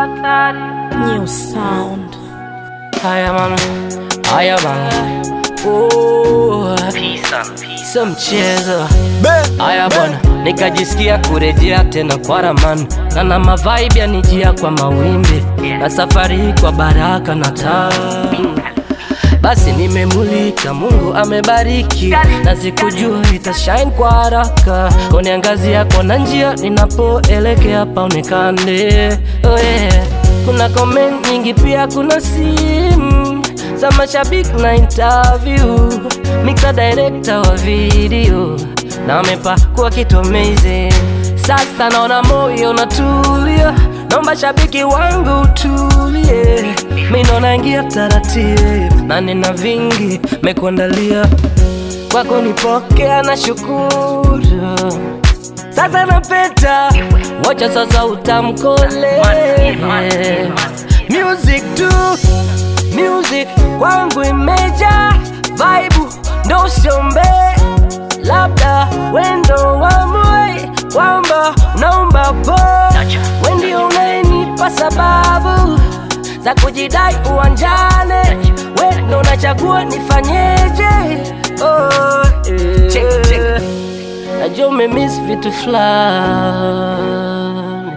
New sound. Haya man, oh, so mchezo. Haya bwana, nikajisikia kurejea tena kwa ramani, na mavibe yanijia kwa mawimbi, na safari kwa baraka na taa. Basi nimemulika, Mungu amebariki, na sikujua itashine kwa haraka. Kuniangazia kwa njia ninapoelekea paonekane. Oh yeah. Kuna comment nyingi pia kuna simu za mashabiki na interview, mixer director wa video na amepakua kitu amazing. Sasa naona moyo unatulia, naomba shabiki wangu tulie. Mimi naona ingia taratibu na nina vingi mekuandalia, kwako nipokea na shukuru. Sasa napeta, wacha sasa utamkole. Music tu, music kwangu imeja vibe, ndo usiombe labda wendo wamwe kwamba unaomba po. Wendi unanipa sababu za kujidai uwanjane, wendo unachagua nifanyeje. Oh, check. Najua umemiss vitu fulani,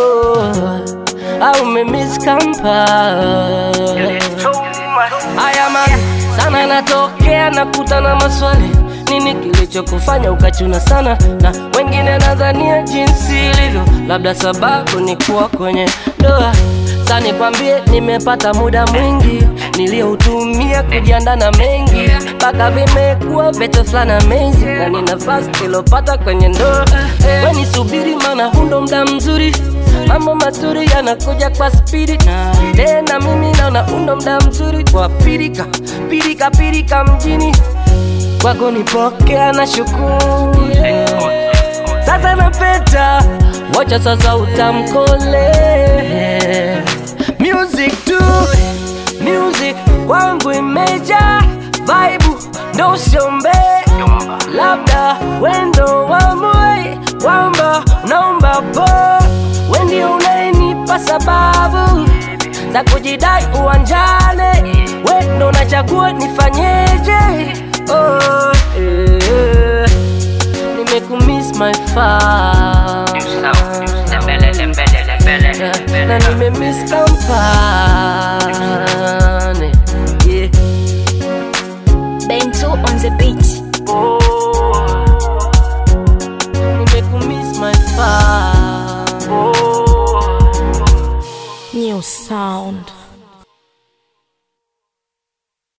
au umemiss kampani. Haya man, sana natokea nakutana maswali, nini kilichokufanya ukachuna sana na wengine nadhania jinsi ilivyo, labda sababu ni kuwa kwenye ndoa. Sasa nikwambie, nimepata muda mwingi nilioutumia kujiandaa na mengi, mpaka vimekuwa vitu fulani amazing, na ni nafasi nilopata kwenye ndoa. Wewe nisubiri, maana hundo muda mzuri, mambo mazuri yanakuja kwa spidi, na tena mimi naona hundo muda mzuri kwa pirika mjini. Kwako nipokea na shukuru. Sasa napeta, wacha sasa utamkole. Music tu, music kwangu imeja vibe, ndo usiombe labda wendo wamwe kwamba unaomba po. Wendi unanipa sababu za kujidai uwanjane, wendo unachagua nifanyeje. Oh, yeah. Nimekumiss my fan, na nimemiss kampani. Yeah. Bento on the beat. Nimekumiss my fan. New sound.